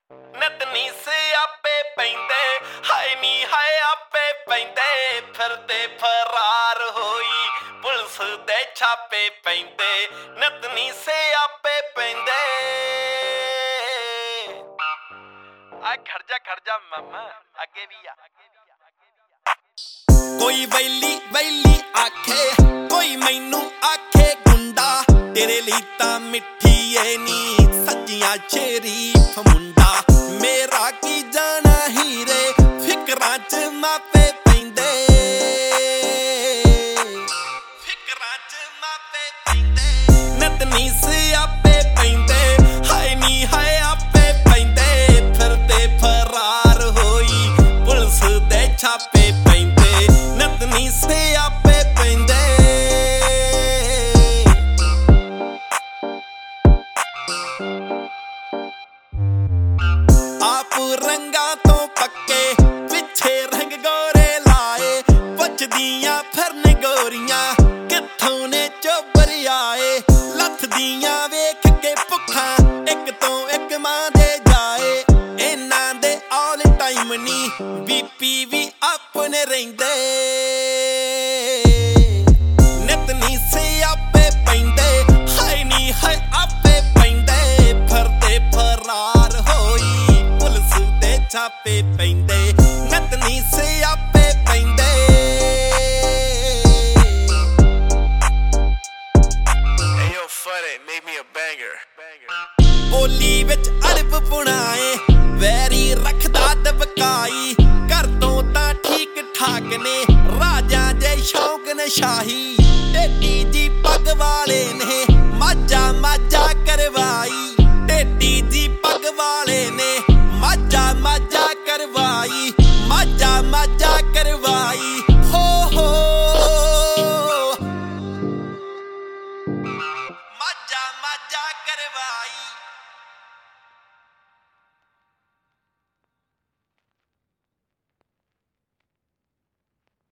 ਨਿਤ ਨੀ ਸਿਆਪੇ ਪੈਂਦੇ ਹਾਏ ਨੀ ਹਾਏ ਆਪੇ ਪੈਂਦੇ ਫਿਰਦੇ ਫਰਾਰ ਹੋਈ ਪੁਲਿਸ ਦੇ ਛਾਪੇ ਪੈਂਦੇ ਨਿਤ ਨੀ ਸਿਆਪੇ ਪੈਂਦੇ ਆ ਖੜ ਜਾ ਮਾਮਾ ਅੱਗੇ ਵੀ ਆ ਕੋਈ ਵੈਲੀ ਆਖੇ ਕੋਈ ਮੈਨੂੰ ਆਖੇ ਗੁੰਡਾ ਤੇਰੇ ਲਈ ਤਾਂ ਮਿੱਠੀ ਏ ਨੀ ਸੱਜੀਆਂ ਸ਼ਰੀਫ ਮੁੰਡਾ ਮੇਰਾ ਕੀ ਜਾਣਾ ਹੀਰੇ ਫਿਕਰਾਂ ਚ ਮਾਪੇ ਪੈਂਦੇ ਨਿਤ ਨੀ ਸਿਆਪੇ ਪੈਂਦੇ ਹਾਏ ਨੀ ਹਾਏ ਆਪੇ ਪੈਂਦੇ ਫਿਰਦੇ ਫਰਾਰ ਹੋਈ ਪੁਲਿਸ ਦੇ ਛਾਪੇ ਪੈਂਦੇ ਨਿਤ ਨੀ ਸਿਆਪੇ ਪੈਂਦੇ ਆਪ ਰੰਗਾਂ ਤੋਂ ਪੱਕੇ ਪਿੱਛੇ ਰੰਗ ਗੋਰੇ ਲਾਏ ਪੁੱਛਦੀਆਂ ਫਿਰਨ ਗੋਰੀਆਂ ਕਿੱਥੋਂ ਨੇ ਚੋਬਰ ਆਏ ਲੱਥਦੀਆਂ ਵੇਖ ਕੇ ਭੁੱਖਾਂ ਇੱਕ ਤੋਂ ਇੱਕ ਮਾਂ ਦੇ ਜਾਏ ਇਹਨਾਂ ਦੇ ਆਲ ਟਾਈਮ ਨੀ ਬੀਪੀ ਵੀ ਆਪਣੇ ਰਹਿੰਦੇ ਨਿਤ ਨੀ ਸਿਆਪੇ ਪੈਂਦੇ ਹਾਏ ਨੀ ਹਾਏ ਆਪੇ ਪੈਂਦੇ ਫਿਰਦੇ ਫਰਾਰ ਹੋਈ ਪੁਲਿਸ ਦੇ ਛਾਪੇ ਪੈਂਦੇ ਨਿਤ ਨੀ ਸਿਆਪੇ ਪੈਂਦੇ ਬੋਲੀ ਵਿੱਚ ਅੜਬ ਪੁਣਾਏ ਵੈਰੀ ਰੱਖਦਾ ਦਬਕਾਈ ਘਰ ਤੋਂ ਤਾਂ ਠੀਕ ਠਾਕ ਨੇ ਰਾਜਾਂ ਦੇ ਸ਼ੌਕ ਨਸ਼ਾਹੀ ਢੇਡੀ ਜੀ ਪੱਗ ਵਾਲੇ ਨੇ ਮਾਝਾ ਕਰਵਾਈ ਢੇਡੀ ਜੀ ਪੱਗ ਵਾਲੇ ਨੇ ਮਾਝਾ ਕਰਵਾਈ ਮਾਝਾ